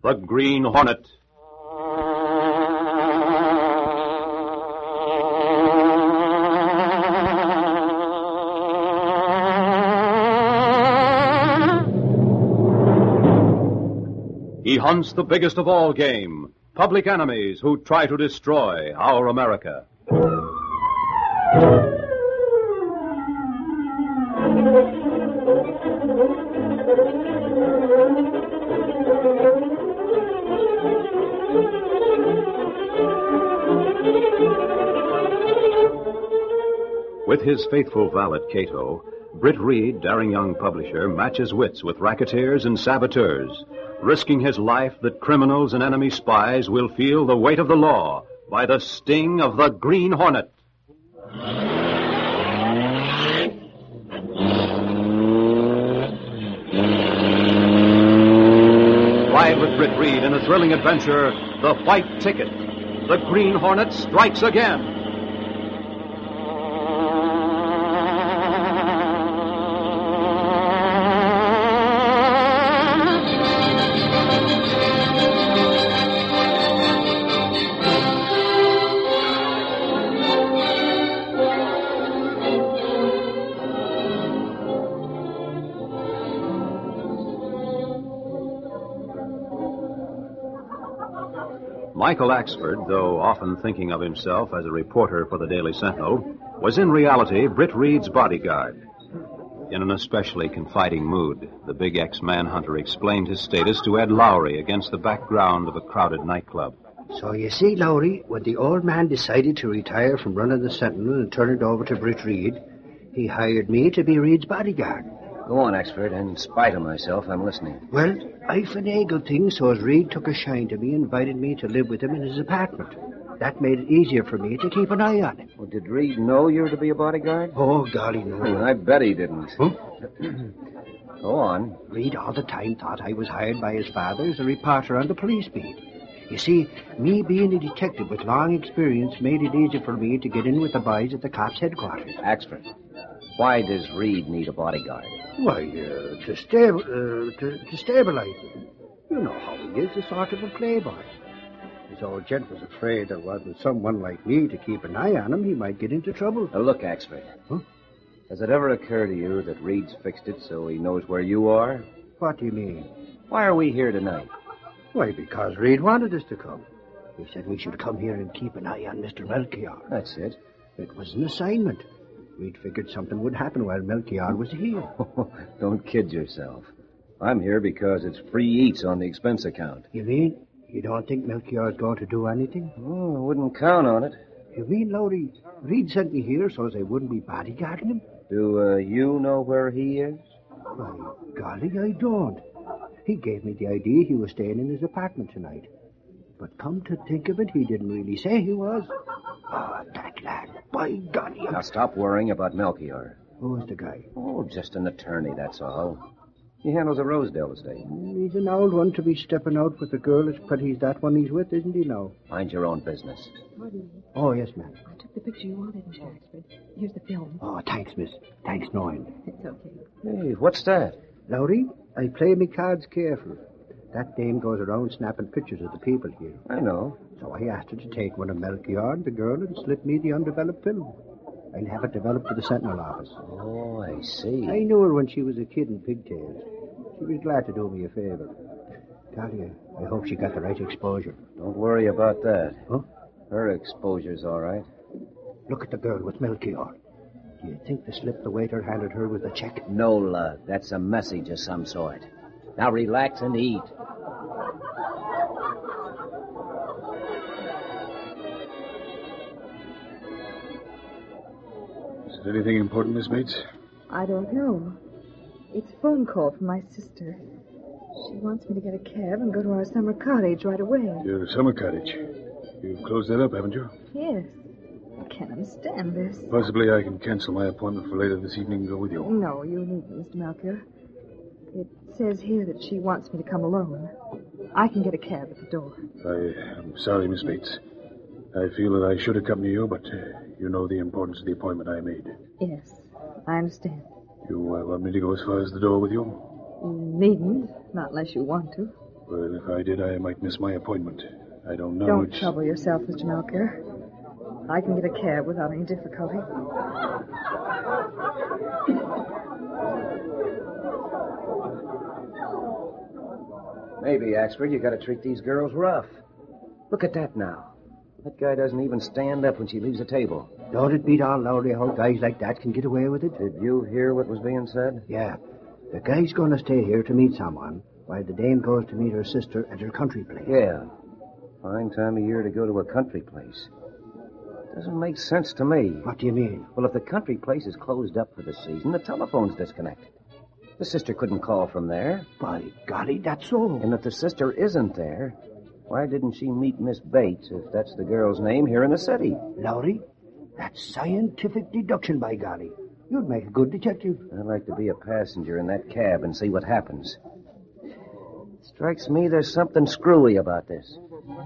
the Green Hornet. He hunts the biggest of all game, public enemies who try to destroy our America. With his faithful valet, Cato, Britt Reed, daring young publisher, matches wits with racketeers and saboteurs, risking his life that criminals and enemy spies will feel the weight of the law by the sting of the Green Hornet. Ride with Britt Reed in a thrilling adventure, The White Ticket. The Green Hornet strikes again. Michael Axford, though often thinking of himself as a reporter for the Daily Sentinel, was in reality Britt Reed's bodyguard. In an especially confiding mood, the big ex-manhunter explained his status to Ed Lowry against the background of a crowded nightclub. So you see, Lowry, when the old man decided to retire from running the Sentinel and turn it over to Britt Reed, he hired me to be Reed's bodyguard. Go on, Axford. In spite of myself, I'm listening. Well, I finagled things so as Reed took a shine to me and invited me to live with him in his apartment. That made it easier for me to keep an eye on him. Well, did Reed know you were to be a bodyguard? Oh, golly, no. I bet he didn't. Huh? Go on. Reed all the time thought I was hired by his father as a reporter on the police beat. You see, me being a detective with long experience made it easier for me to get in with the boys at the cops' headquarters. Axford, why does Reed need a bodyguard? Why, to stabilize him. You know how he is, a sort of a playboy. His old gent was afraid there wasn't someone like me to keep an eye on him, he might get into trouble. Now, look, Axford. Huh? Has it ever occurred to you that Reed's fixed it so he knows where you are? What do you mean? Why are we here tonight? Why, because Reed wanted us to come. He said we should come here and keep an eye on Mr. Melchior. That's it. It was an assignment. Reed figured something would happen while Melchior was here. Don't kid yourself. I'm here because it's free eats on the expense account. You mean you don't think Melchior's going to do anything? Oh, I wouldn't count on it. You mean, Lowry, Reed sent me here so as I wouldn't be bodyguarding him? Do you know where he is? Why, golly, I don't. He gave me the idea he was staying in his apartment tonight. But come to think of it, he didn't really say he was. Oh, that lad. By golly. Now stop worrying about Melchior. Who's the guy? Oh, just an attorney, that's all. He handles a Rosedale estate. He's an old one to be stepping out with a girl as pretty as that one he's with, isn't he now? Mind your own business. Pardon me. Oh, yes, ma'am. I took the picture you wanted, Mr. Axford. Here's the film. Oh, thanks, miss. Thanks, knowing. It's okay. Hey, what's that? Lowry, I play me cards careful. That dame goes around snapping pictures of the people here. I know. So I asked her to take one of Melchior and the girl and slip me the undeveloped film. I'll have it developed to the Sentinel office. Oh, I see. I knew her when she was a kid in pigtails. She was glad to do me a favor. Talia, I hope she got the right exposure. Don't worry about that. Huh? Her exposure's all right. Look at the girl with Melchior. Do you think the slip the waiter handed her was a check? No, love. That's a message of some sort. Now relax and eat. Is there anything important, Miss Bates? I don't know. It's a phone call from my sister. She wants me to get a cab and go to our summer cottage right away. Your summer cottage. You've closed that up, haven't you? Yes. I can't understand this. Possibly I can cancel my appointment for later this evening and go with you. No, you needn't, Mr. Melchior. It says here that she wants me to come alone. I can get a cab at the door. I'm sorry, Miss Bates. I feel that I should accompany you, but you know the importance of the appointment I made. Yes, I understand. You want me to go as far as the door with you? You needn't, not unless you want to. Well, if I did, I might miss my appointment. I don't know Don't which... trouble yourself, Mr. Melchior. I can get a cab without any difficulty. Maybe, Axford, you gotta treat these girls rough. Look at that now. That guy doesn't even stand up when she leaves the table. Don't it beat all Lowry how guys like that can get away with it? Did you hear what was being said? Yeah. The guy's going to stay here to meet someone, while the dame goes to meet her sister at her country place. Yeah. Fine time of year to go to a country place. Doesn't make sense to me. What do you mean? Well, if the country place is closed up for the season, the telephone's disconnected. The sister couldn't call from there. By golly, that's so. And if the sister isn't there, why didn't she meet Miss Bates, if that's the girl's name, here in the city? Lowry, that's scientific deduction, by golly. You'd make a good detective. I'd like to be a passenger in that cab and see what happens. Strikes me there's something screwy about this.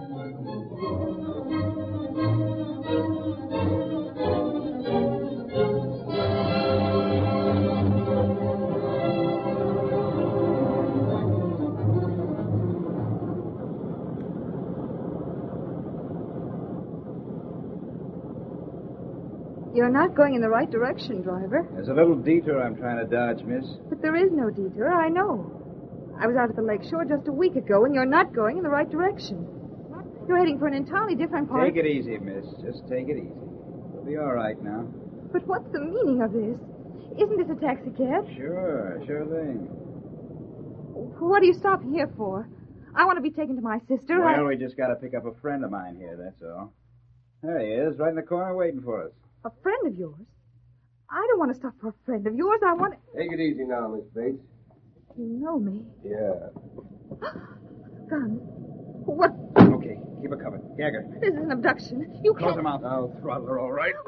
You're not going in the right direction, driver. There's a little detour I'm trying to dodge, miss. But there is no detour, I know. I was out at the lake shore just a week ago, and you're not going in the right direction. You're heading for an entirely different part. Take it easy, miss. Just take it easy. We'll be all right now. But what's the meaning of this? Isn't this a taxi cab? Sure thing. What are you stopping here for? I want to be taken to my sister. Well, we just got to pick up a friend of mine here, that's all. There he is, right in the corner waiting for us. A friend of yours? I don't want to stop for a friend of yours. I want to... Take it easy now, Miss Bates. You know me. Yeah. Gun. What? Okay, keep it covered. Gagger. This is an abduction. You Close can't... her mouth. I'll throttle her all right.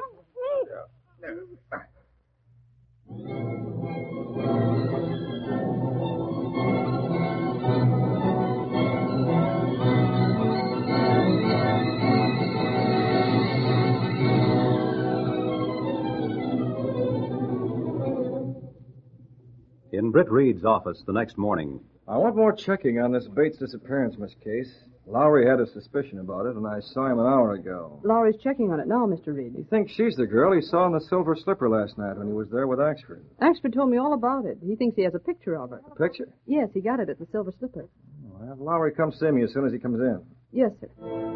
In Britt Reed's office the next morning, I want more checking on this Bates disappearance, Miss Case. Lowry had a suspicion about it, and I saw him an hour ago. Lowry's checking on it now, Mr. Reed. He thinks she's the girl he saw in the Silver Slipper last night when he was there with Axford. Axford told me all about it. He thinks he has a picture of her. A picture? Yes, he got it at the Silver Slipper. Well, have Lowry come see me as soon as he comes in. Yes, sir.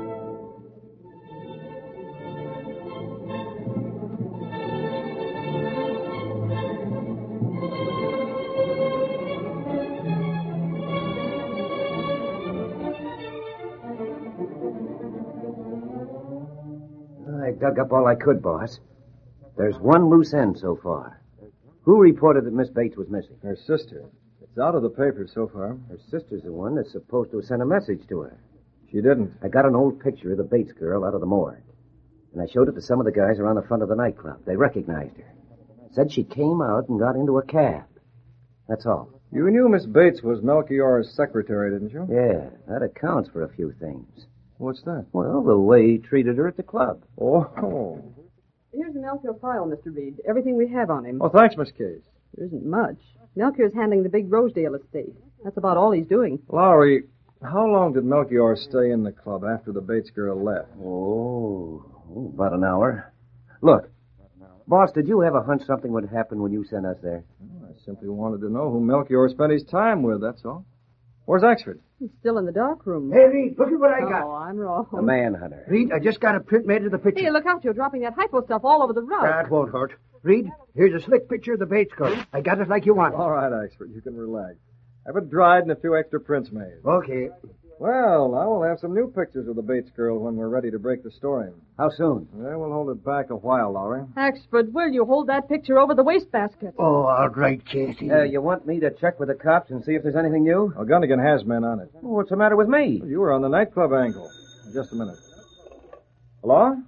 I dug up all I could, boss. There's one loose end so far. Who reported that Miss Bates was missing? Her sister. It's out of the papers so far. Her sister's the one that's supposed to have sent a message to her. She didn't. I got an old picture of the Bates girl out of the morgue. And I showed it to some of the guys around the front of the nightclub. They recognized her. Said she came out and got into a cab. That's all. You knew Miss Bates was Melchior's secretary, didn't you? Yeah, that accounts for a few things. What's that? Well, the way he treated her at the club. Oh. Here's the Melchior file, Mr. Reed. Everything we have on him. Oh, thanks, Miss Case. There isn't much. Melchior's handling the big Rosedale estate. That's about all he's doing. Lowry, how long did Melchior stay in the club after the Bates girl left? Oh, about an hour. Look, boss, did you have a hunch something would happen when you sent us there? I simply wanted to know who Melchior spent his time with, that's all. Where's Axford? He's still in the dark room. Hey, Reed, look at what I got. Oh, I'm wrong. The manhunter. Reed, I just got a print made of the picture. Hey, look out. You're dropping that hypo stuff all over the rug. That won't hurt. Reed, here's a slick picture of the Bates girl. I got it like you want. All right, Axford, you can relax. Have it dried and a few extra prints made. Okay. Well, now we'll have some new pictures of the Bates girl when we're ready to break the story. How soon? Yeah, we'll hold it back a while, Lowry. Axford, will you hold that picture over the wastebasket? Oh, all right, Casey. You want me to check with the cops and see if there's anything new? Well, Gunnigan has men on it. Well, what's the matter with me? You were on the nightclub angle. Just a minute. Hello?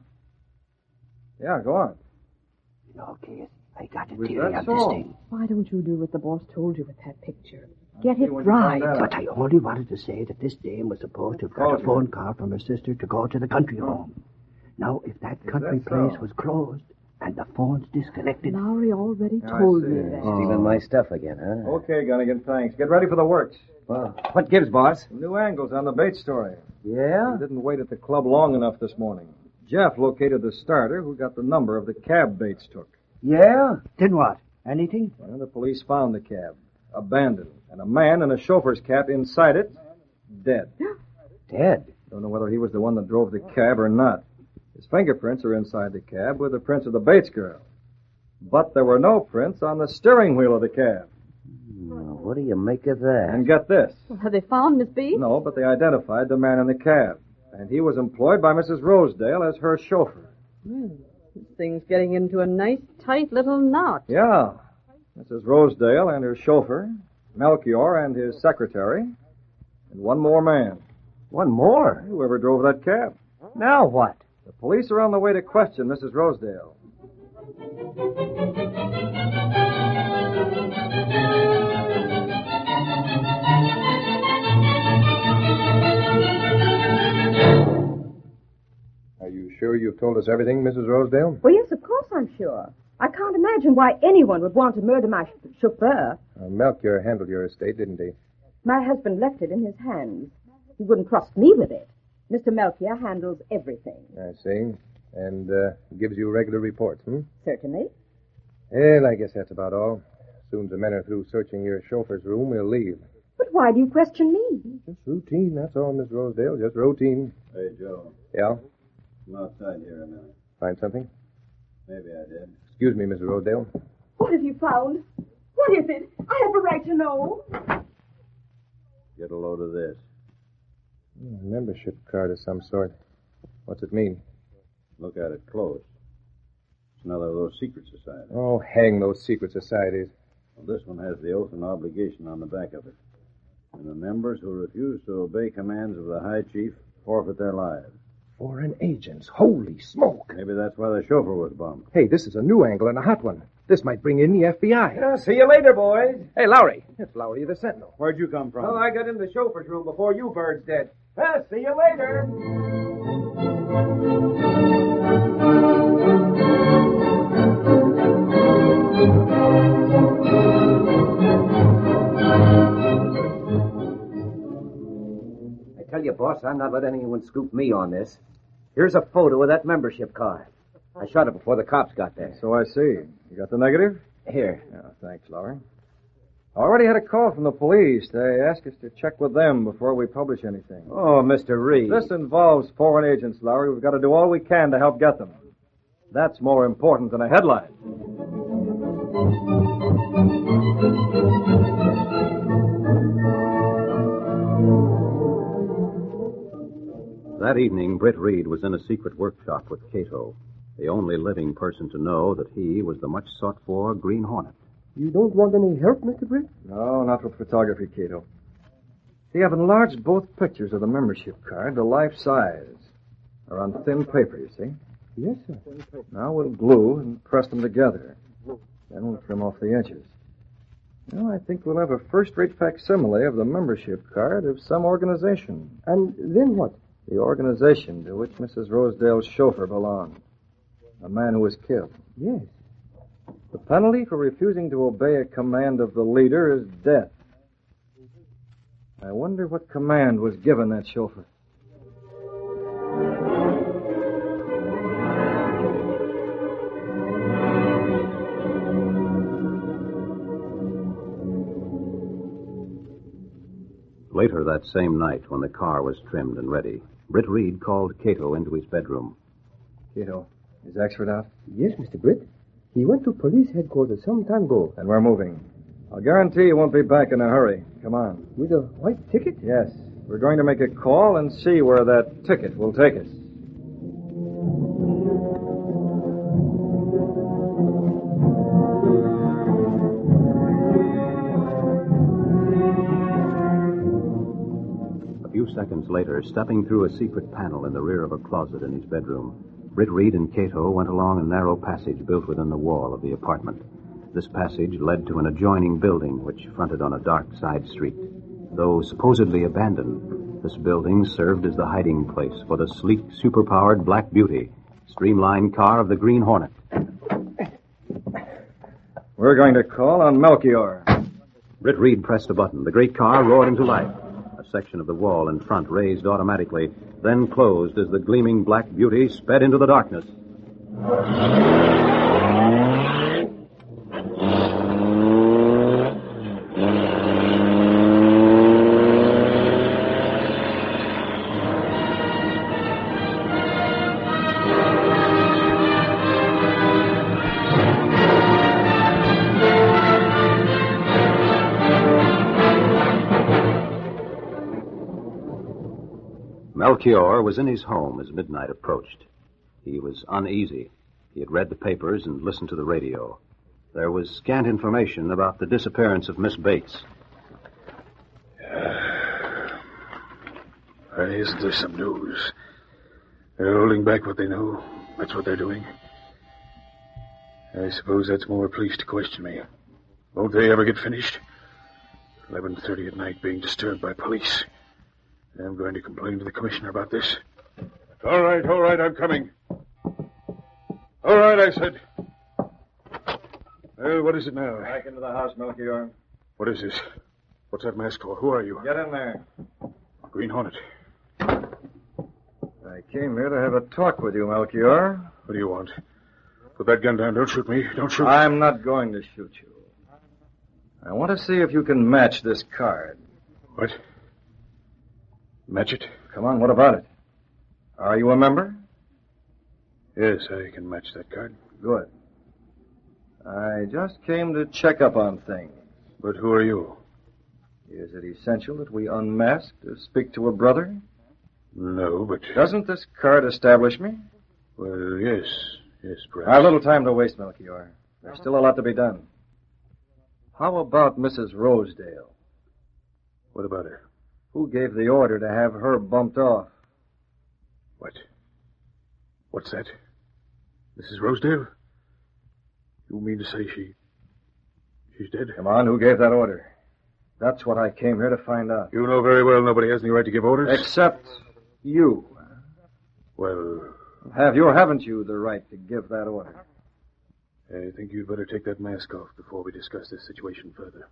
Yeah, go on. No, Casey, I got a Was theory that on so? this thing. Why don't you do what the boss told you with that picture? Get it when you find right. out. But I only wanted to say that this dame was supposed to have got a phone call from her sister to go to the country home. Now, if that country that so? place was closed, And the phone's disconnected. Lowry already told me that. Stealing my stuff again, huh? Okay, Gunnigan, thanks. Get ready for the works. Well, what gives, boss? Some new angles on the Bates story. Yeah? We didn't wait at the club long enough this morning. Jeff located the starter who got the number of the cab Bates took. Yeah? Then what? Anything? Well, the police found the cab, abandoned, and a man in a chauffeur's cap inside it, dead. Dead? Don't know whether he was the one that drove the cab or not. His fingerprints are inside the cab with the prints of the Bates girl. But there were no prints on the steering wheel of the cab. Well, what do you make of that? And get this. Well, have they found Miss Bates? No, but they identified the man in the cab. And he was employed by Mrs. Rosedale as her chauffeur. Well, this thing's getting into a nice, tight little knot. Yeah. Mrs. Rosedale and her chauffeur, Melchior and his secretary, and one more man. One more? Whoever drove that cab. Now what? The police are on the way to question Mrs. Rosedale. Are you sure you've told us everything, Mrs. Rosedale? Well, yes, of course I'm sure. I can't imagine why anyone would want to murder my chauffeur. Melchior handled your estate, didn't he? My husband left it in his hands. He wouldn't trust me with it. Mr. Melchior handles everything. I see. And gives you regular reports, Certainly. Well, I guess that's about all. As soon as the men are through searching your chauffeur's room, we'll leave. But why do you question me? Just routine, that's all, Miss Rosedale. Just routine. Hey, Joe. Yeah? Come outside here a minute. Find something? Maybe I did. Excuse me, Mrs. Rosedale. What have you found? What is it? I have a right to know. Get a load of this. A membership card of some sort. What's it mean? Look at it close. It's another of those secret societies. Oh, hang those secret societies. Well, this one has the oath and obligation on the back of it. And the members who refuse to obey commands of the High Chief forfeit their lives. Foreign agents. Holy smoke. Maybe that's why the chauffeur was bummed. Hey, this is a new angle and a hot one. This might bring in the FBI. Yeah, see you later, boys. Hey, Lowry. It's Lowry the Sentinel. Where'd you come from? Oh, I got in the chauffeur's room before you birds did. See you later. I tell you, boss, I'm not letting anyone scoop me on this. Here's a photo of that membership card. I shot it before the cops got there. So I see. You got the negative? Here. Yeah, thanks, Lowry. I already had a call from the police. They asked us to check with them before we publish anything. Oh, Mr. Reed. This involves foreign agents, Lowry. We've got to do all we can to help get them. That's more important than a headline. That evening, Britt Reed was in a secret workshop with Cato, the only living person to know that he was the much sought-for Green Hornet. You don't want any help, Mr. Britt? No, not with photography, Cato. See, I've enlarged both pictures of the membership card to life size. They're on thin paper, you see. Yes, sir. Now we'll glue and press them together. Then we'll trim off the edges. Well, I think we'll have a first-rate facsimile of the membership card of some organization. And then what? The organization to which Mrs. Rosedale's chauffeur belonged. The man who was killed. Yes. The penalty for refusing to obey a command of the leader is death. I wonder what command was given that chauffeur. Later that same night, when the car was trimmed and ready, Britt Reed called Cato into his bedroom. Cato, is Axford out? Yes, Mr. Britt. He went to police headquarters some time ago. Then we're moving. I'll guarantee you won't be back in a hurry. Come on. With a white ticket? Yes. We're going to make a call and see where that ticket will take us. A few seconds later, stepping through a secret panel in the rear of a closet in his bedroom, Britt Reed and Cato went along a narrow passage built within the wall of the apartment. This passage led to an adjoining building which fronted on a dark side street. Though supposedly abandoned, this building served as the hiding place for the sleek, superpowered Black Beauty, streamlined car of the Green Hornet. We're going to call on Melchior. Britt Reed pressed a button. The great car roared into life. A section of the wall in front raised automatically, then closed as the gleaming black beauty sped into the darkness. Melchior was in his home as midnight approached. He was uneasy. He had read the papers and listened to the radio. There was scant information about the disappearance of Miss Bates. Isn't there some news? They're holding back what they know. That's what they're doing. I suppose that's more police to question me. Won't they ever get finished? 11:30 at night being disturbed by police. I'm going to complain to the commissioner about this. All right, I'm coming. All right, I said. Well, what is it now? Back into the house, Melchior. What is this? What's that mask for? Who are you? Get in there. Green Hornet. I came here to have a talk with you, Melchior. What do you want? Put that gun down. Don't shoot me. Don't shoot. I'm not going to shoot you. I want to see if you can match this card. What? Match it? Come on, what about it? Are you a member? Yes, I can match that card. Good. I just came to check up on things. But who are you? Is it essential that we unmask to speak to a brother? No, but... Doesn't this card establish me? Well, yes. Yes, perhaps. I have little time to waste, Melchior. There's still a lot to be done. How about Mrs. Rosedale? What about her? Who gave the order to have her bumped off? What? What's that? Mrs. Rosedale? You mean to say she's dead? Come on, who gave that order? That's what I came here to find out. You know very well nobody has any right to give orders. Except you. Well... Have you or haven't you the right to give that order? I think you'd better take that mask off before we discuss this situation further.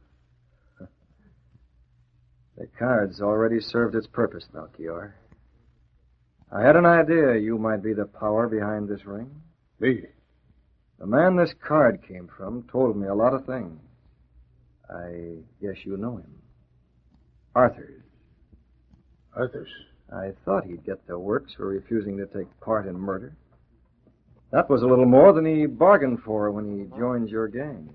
The card's already served its purpose, Melchior. I had an idea you might be the power behind this ring. Me? The man this card came from told me a lot of things. I guess you know him. Arthurs. Arthurs? I thought he'd get the works for refusing to take part in murder. That was a little more than he bargained for when he joined your gang.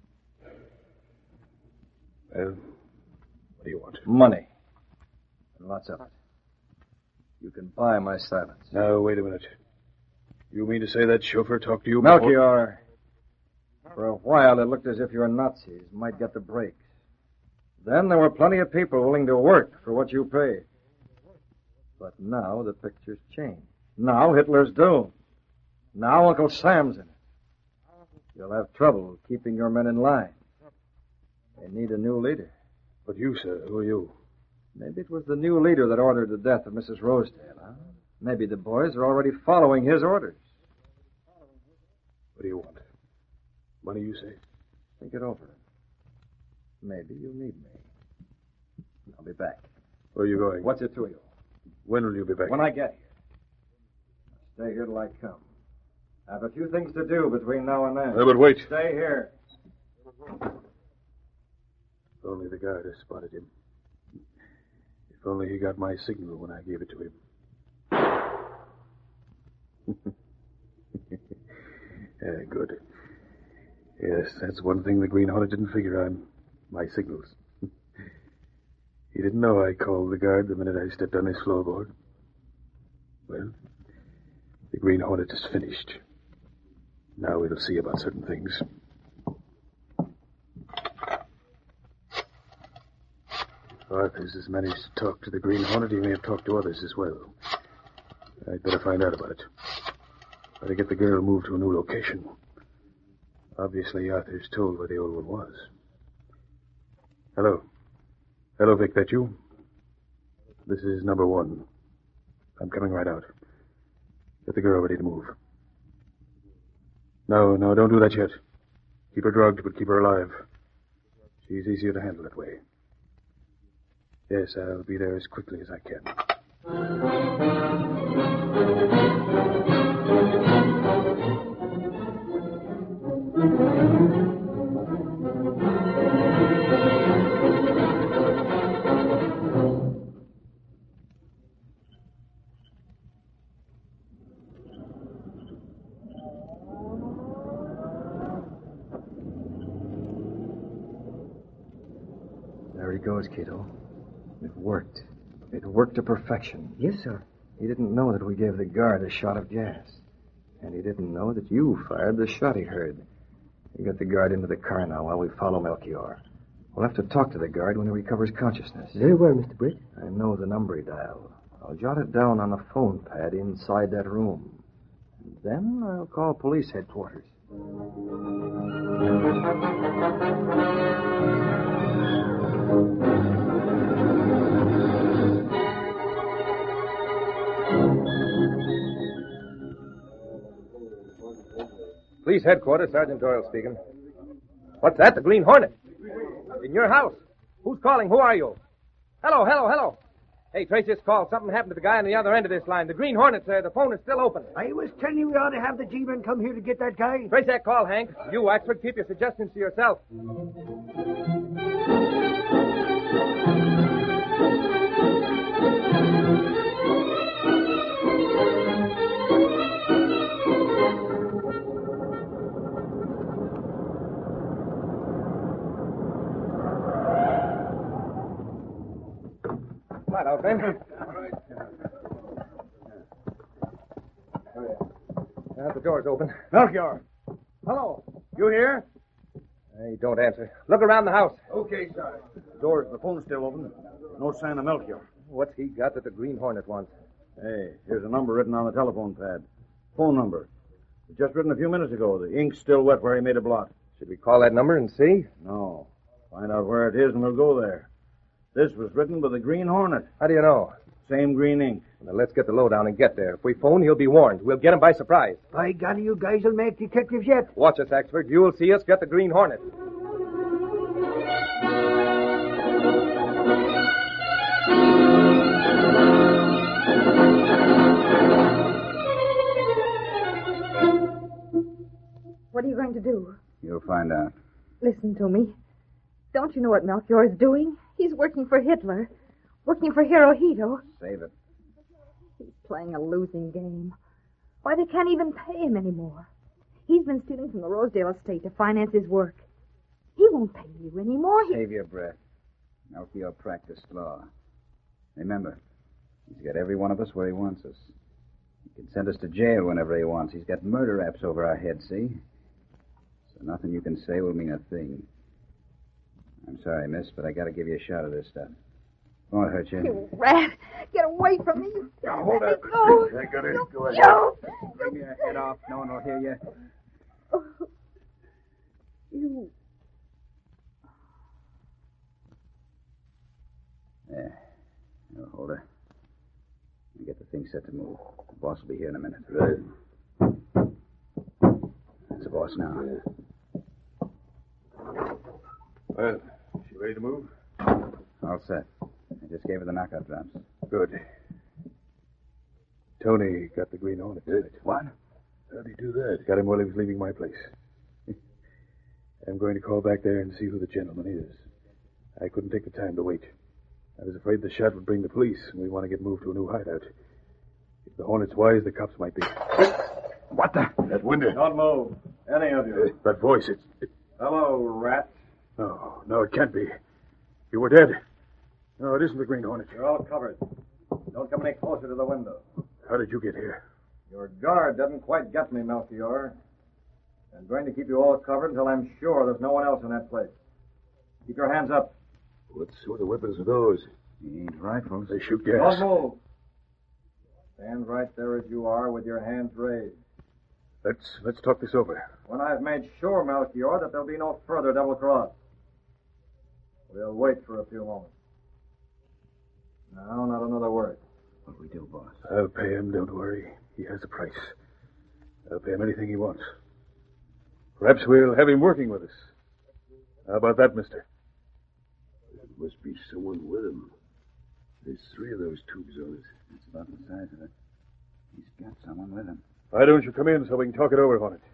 Well, what do you want? Money. And lots of it. You can buy my silence. Now, wait a minute. You mean to say that chauffeur talked to you Melchior, before? For a while it looked as if your Nazis might get the breaks. Then there were plenty of people willing to work for what you paid. But now the picture's changed. Now Hitler's doomed. Now Uncle Sam's in it. You'll have trouble keeping your men in line. They need a new leader. But you, sir, who are you? Maybe it was the new leader that ordered the death of Mrs. Rosedale, huh? Maybe the boys are already following his orders. What do you want? Money, you say? Think it over. Maybe you need me. I'll be back. Where are you going? What's it to you? When will you be back? When I get here. Stay here till I come. I have a few things to do between now and then. But wait. Stay here. If only the guard had spotted him. If only he got my signal when I gave it to him. Good. Yes, that's one thing the Green Hornet didn't figure on. My signals. He didn't know I called the guard the minute I stepped on his floorboard. Well, the Green Hornet is finished. Now we'll see about certain things. If Arthurs has managed to talk to the Green Hornet, he may have talked to others as well. I'd better find out about it. Better get the girl moved to a new location. Obviously, Arthur's told where the old one was. Hello. Hello, Vic, that you? This is number 1. I'm coming right out. Get the girl ready to move. No, don't do that yet. Keep her drugged, but keep her alive. She's easier to handle that way. Yes, I'll be there as quickly as I can. There he goes, Cato. It worked. It worked to perfection. Yes, sir. He didn't know that we gave the guard a shot of gas. And he didn't know that you fired the shot he heard. You get the guard into the car now while we follow Melchior. We'll have to talk to the guard when he recovers consciousness. Very well, Mr. Britt. I know the number he dialed. I'll jot it down on the phone pad inside that room. And then I'll call police headquarters. Police headquarters, Sergeant Doyle speaking. What's that? The Green Hornet? In your house? Who's calling? Who are you? Hello. Hey, trace this call. Something happened to the guy on the other end of this line. The Green Hornet, sir. The phone is still open. I was telling you we ought to have the G-men come here to get that guy. Trace that call, Hank. You, Waxford, keep your suggestions to yourself. Come on, old friend. The door's open. Melchior. Hello. You here? Hey, don't answer. Look around the house. Okay, sir. The phone's still open. No sign of Melchior. What's he got that the Green Hornet wants? Hey, here's a number written on the telephone pad. Phone number. Just written a few minutes ago. The ink's still wet where he made a blot. Should we call that number and see? No. Find out where it is and we'll go there. This was written by the Green Hornet. How do you know? Same green ink. Now, let's get the lowdown and get there. If we phone, he'll be warned. We'll get him by surprise. By golly, you guys will make detectives yet. Watch us, Axford. You'll see us get the Green Hornet. What are you going to do? You'll find out. Listen to me. Don't you know what Melchior is doing? He's working for Hitler. Working for Hirohito. Save it. He's playing a losing game. Why, they can't even pay him anymore. He's been stealing from the Rosedale estate to finance his work. He won't pay you anymore. Save your breath. Melchior practiced law. Remember, he's got every one of us where he wants us. He can send us to jail whenever he wants. He's got murder raps over our heads, see? So nothing you can say will mean a thing. I'm sorry, miss, but I gotta give you a shot of this stuff. Won't hurt you. You rat! Get away from me! Now, hold Let up. me go! I got it. Go ahead. No! Bring your head off. No one will hear you. Oh, you... There. Now, hold her. And get the thing set to move. The boss will be here in a minute. Right. That's the boss now. Well, she ready to move? All set. I just gave her the knockout drops. Good. Tony got the Green Hornet tonight. What? How'd he do that? Got him while he was leaving my place. I'm going to call back there and see who the gentleman is. I couldn't take the time to wait. I was afraid the shot would bring the police, and we want to get moved to a new hideout. If the Hornet's wise, the cops might be. What the? That window. Don't move. Any of you. That voice, Hello, rat. No, it can't be. You were dead. No, it isn't the Green Hornet. You're all covered. Don't come any closer to the window. How did you get here? Your guard doesn't quite get me, Melchior. I'm going to keep you all covered until I'm sure there's no one else in that place. Keep your hands up. What sort of weapons are those? He ain't rifles. They shoot gas. Don't move. Stand right there as you are with your hands raised. Let's talk this over. When I've made sure, Melchior, that there'll be no further double cross. We'll wait for a few moments. Now, not another word. What we do, boss? I'll pay him, don't worry. He has a price. I'll pay him anything he wants. Perhaps we'll have him working with us. How about that, mister? There must be someone with him. There's 3 of those tubes on it. It's about the size of it. He's got someone with him. Why don't you come in so we can talk it over, Hornet?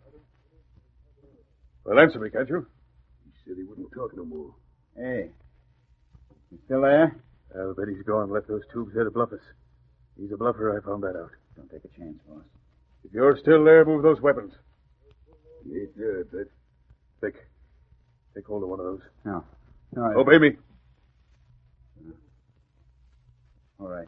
Well, answer me, can't you? He said he wouldn't talk no more. Hey. You still there? I'll bet he's gone and left those tubes there to bluff us. He's a bluffer, I found that out. Don't take a chance, boss. If you're still there, move those weapons. He ain't there, I bet. Vic, take hold of one of those. No. Obey me. All right.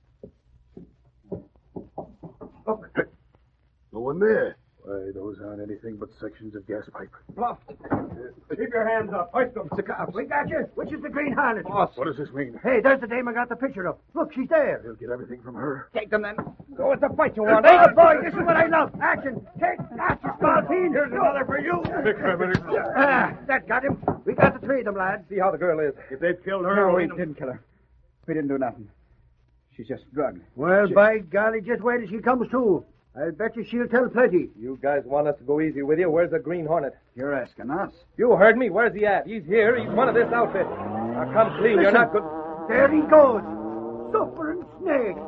Look. No one there. Why, those aren't anything but sections of gas pipe. Bluffed. Keep your hands up. Hoist them. The cops. We got you. Which is the Green Hornet? Boss. What does this mean? Hey, there's the dame I got the picture of. Look, she's there. We'll get everything from her. Take them then. So it's a fight you want, Hey, eh? boy, this is what I love. Action. Take that, you small fiend. Here's another for you. Vic, I better... That got him. We got the 3 of them, lads. See how the girl is. If they've killed her... No, we'll we eat 'em. didn't kill her. We didn't do nothing. She's just drugged. Well, by golly, just wait till she comes to. I'll bet you she'll tell plenty. You guys want us to go easy with you. Where's the Green Hornet? You're asking us. You heard me. Where's he at? He's here. He's one of this outfit. Now come clean. You're not good. There he goes. Suffering snake.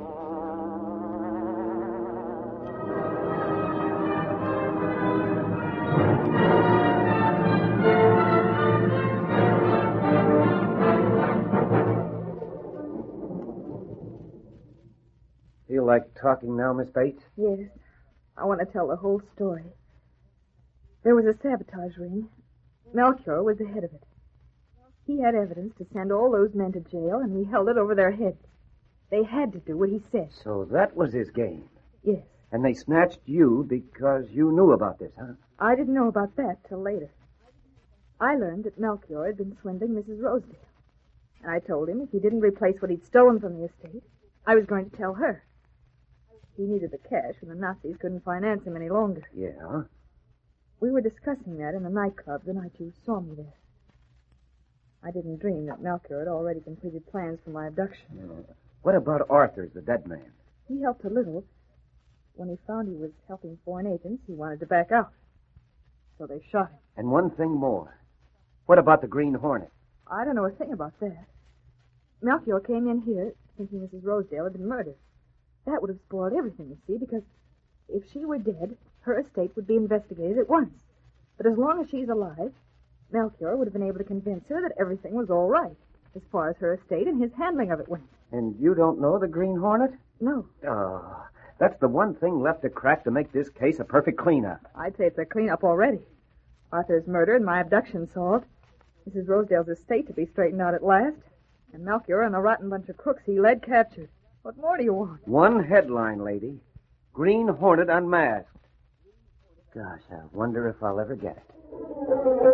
Feel like talking now, Miss Bates? Yes. I want to tell the whole story. There was a sabotage ring. Melchior was the head of it. He had evidence to send all those men to jail, and he held it over their heads. They had to do what he said. So that was his game. Yes. And they snatched you because you knew about this, huh? I didn't know about that till later. I learned that Melchior had been swindling Mrs. Rosedale. And I told him if he didn't replace what he'd stolen from the estate, I was going to tell her. He needed the cash, and the Nazis couldn't finance him any longer. Yeah? We were discussing that in the nightclub the night you saw me there. I didn't dream that Melchior had already completed plans for my abduction. What about Arthur, the dead man? He helped a little. When he found he was helping foreign agents, he wanted to back out. So they shot him. And one thing more. What about the Green Hornet? I don't know a thing about that. Melchior came in here thinking Mrs. Rosedale had been murdered. That would have spoiled everything, you see, because if she were dead, her estate would be investigated at once. But as long as she's alive, Melchior would have been able to convince her that everything was all right, as far as her estate and his handling of it went. And you don't know the Green Hornet? No. Oh, that's the one thing left to crack to make this case a perfect cleanup. I'd say it's a cleanup already. Arthur's murder and my abduction solved. Mrs. Rosedale's estate to be straightened out at last. And Melchior and the rotten bunch of crooks he led captured. What more do you want? One headline, lady. Green Hornet unmasked. Gosh, I wonder if I'll ever get it.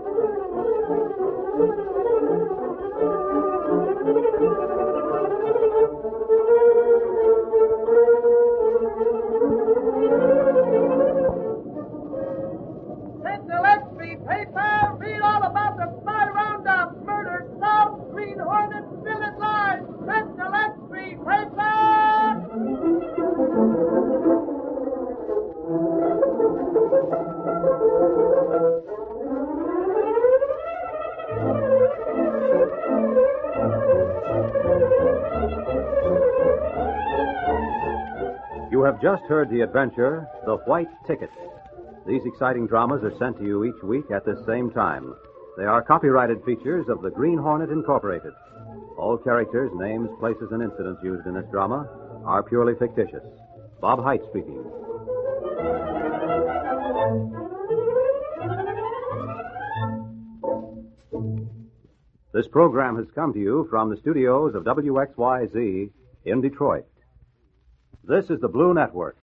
Sentinel Extra paper, read all about the spy roundup. Murder solved, Green Hornet still at large. Sentinel Extra paper! You have just heard the adventure, The White Ticket. These exciting dramas are sent to you each week at this same time. They are copyrighted features of the Green Hornet Incorporated. All characters, names, places, and incidents used in this drama are purely fictitious. Bob Height speaking. This program has come to you from the studios of WXYZ in Detroit. This is the Blue Network.